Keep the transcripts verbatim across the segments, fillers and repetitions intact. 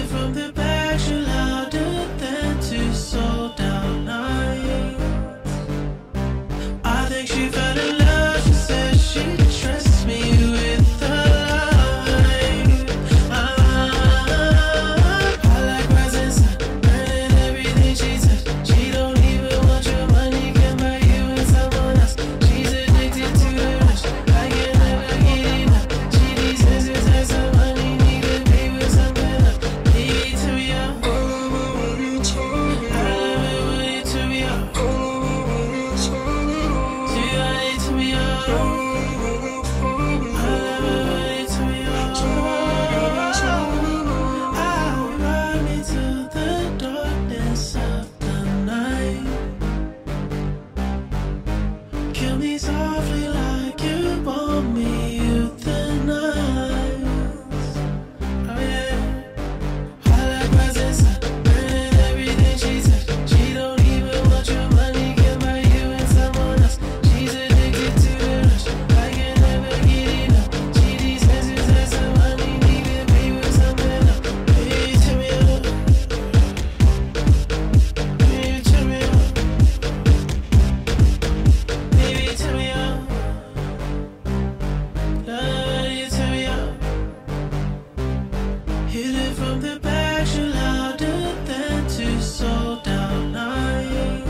from the back, you're louder than two sold out nights. I think she fell in love, she said she trusts me with her life. I, I like rising sun, burning everything she touched. She don't even want your money, can buy you and someone else. She's addicted to the rush, I can never get enough. She needs exercise, some money, need to be with something else. Baby, turn me up. I love it when you turn me up. See how they turn me up. I love it when you turn me up. I'll ride me to the darkness of the night. Kill me softly like you want me euthanize. Oh yeah. I like rising sun, burning everything she touched. She don't even want your money, can buy you and someone else. She's addicted to the rush, I can never get enough. She needs exercise, some money, need to be with something else. Baby, turn me up. Baby, turn me up. Baby, turn me up. Love you, turn me up. Hit it from the back, you're louder than two sold out nights.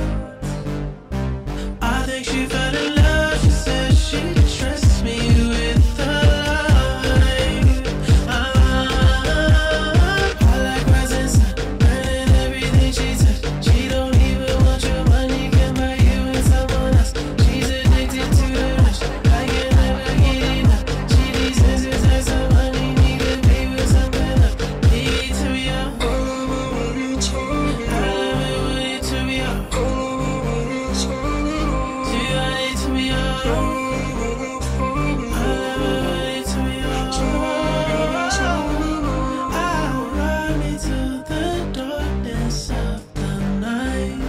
I think she fell in love, she said she trusts me with her life. I, I like rising sun, burning everything she touched. She don't even want your money, can buy you and someone else. She's addicted to the rush, I can never get enough. She needs exercise, some money, need to be with something else. Baby, turn me up. I love it when you turn me up. See how they turn me up. I love it when you turn me up. I'll ride me to the darkness of the night.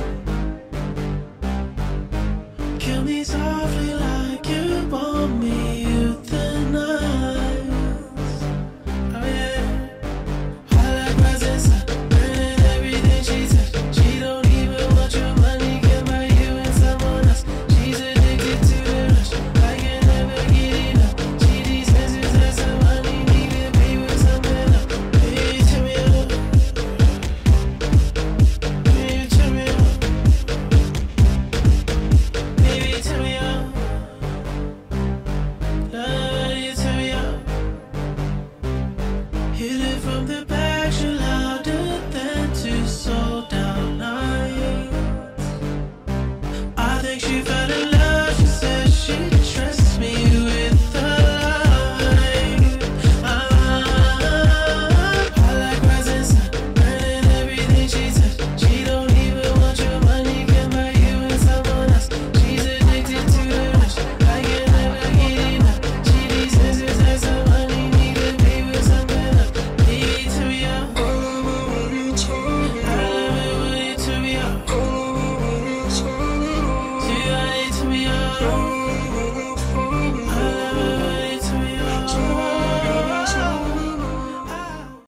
Kill me softly like you want me euthanize. Oh yeah. I like rising sun, burning everything she touched. She don't even want your money, can buy you and someone else. She's addicted to the rush, I can never get enough. She needs exercise, some money, need to be with something else. Baby, turn me up. Baby, turn me up. Baby, turn me up. Love you, turn me up. Hit it from the back, you're